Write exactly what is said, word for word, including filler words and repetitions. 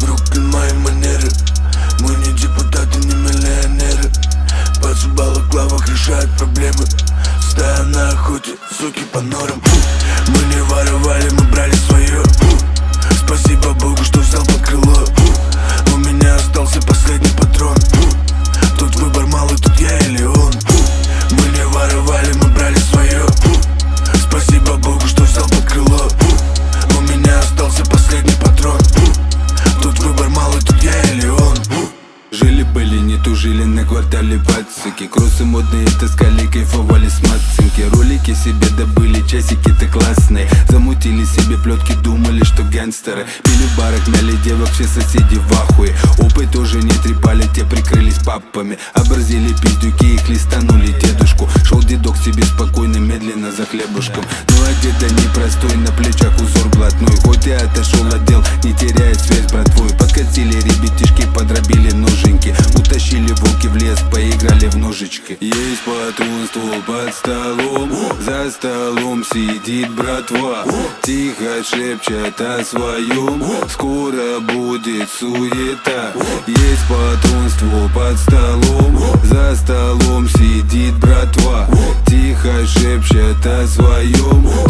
Бруклин, мои манеры. Мы не депутаты, не миллионеры. Пацу в балаклавах решают проблемы. Стая на охоте, суки по норам. Мы не воровали, мы брали свое. Спасибо Богу, что взял под крыло. У меня остался последний патрон. Тут выбор малый, тут я или он. Мы не воровали, мы брали свое. Спасибо Богу, что взял под крыло. У меня остался последний патрон. Тут выбор малый, тут я или он. Жили-были, не тужили на квартале пацаки. Кроссы модные таскали, кайфовали с мацинки. Ролики себе добыли, часики-то классные. Замутили себе плетки, думали, что гангстеры. Пили в барах, мяли девок, все соседи в ахуе. Опыт уже не трепали, те прикрылись папами. Оборзели пиздюки и хлестанули дедушку. Шел дедок себе спокойно, медленно за хлебушком. Ну а деда непростой, на плечах узор блатной. Хоть и отошел от дел, не теряя связь, братвой. Подкатили ребятишки, подробили ноженьки. Утащили волки в лес, поиграли в ножички. Есть патрон, ствол под столом. За столом сидит братва, тихо шепчет о своем. Скоро будет суета. Есть патрон, ствол под столом. За столом сидит братва, тихо шепчет о своем.